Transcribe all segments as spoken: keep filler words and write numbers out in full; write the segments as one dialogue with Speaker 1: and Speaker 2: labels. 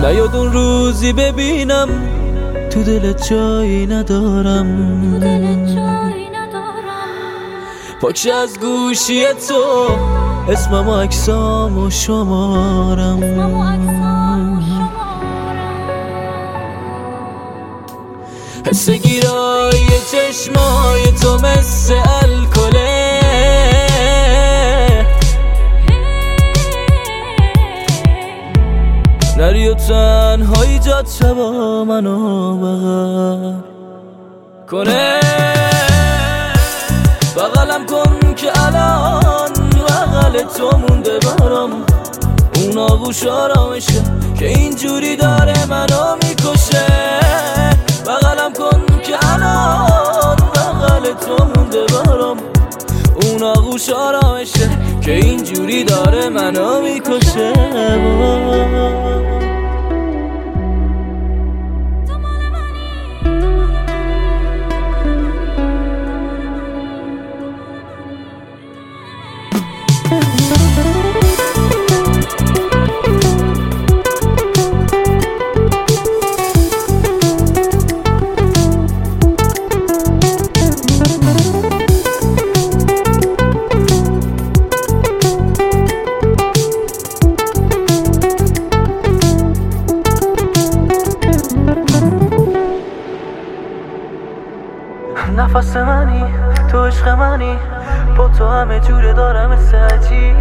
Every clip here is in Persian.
Speaker 1: نیاد اون روزی ببینم تو دلت جایی ندارم، پاکش از گوشی تو اسمم و عکسام و شمارم. حس گیرای چشمای تو مثل الکله، نری و تنهایی جاد شبا منو بغل کنه. بغلم کن که الان بغل تو مونده برام، اون آغوش آرامشه که اینجوری داره منو میکشه. بغلم کن که الان بغل تو مونده برام، اون آغوش آرامشه که اینجوری داره منو میکشه.
Speaker 2: نفس منی تو عشق منی، با تو همه جوره دارم سجی.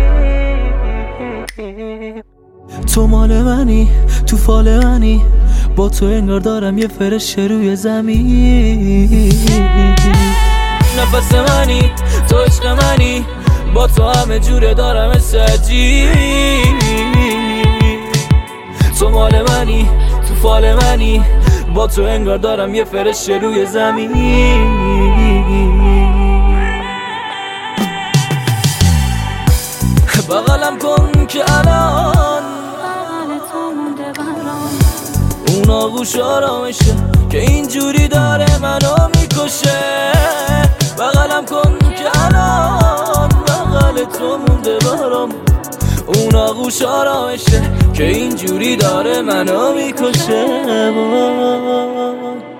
Speaker 1: تو مال منی تو فال منی، با تو انگار دارم یه فرش روی زمین. نفس منی تو عشق منی، با تو همه جوره دارم سجی. تو مال منی تو فال منی، با تو انگار دارم یه فرش روی زمین. بغلم کن که الان اون آغوش آرامشه که اینجوری داره منو میکشه. بغلم کن که الان بغل تو مونده برام، اون آغوش آرامشه که اینجوری داره منو میکشه.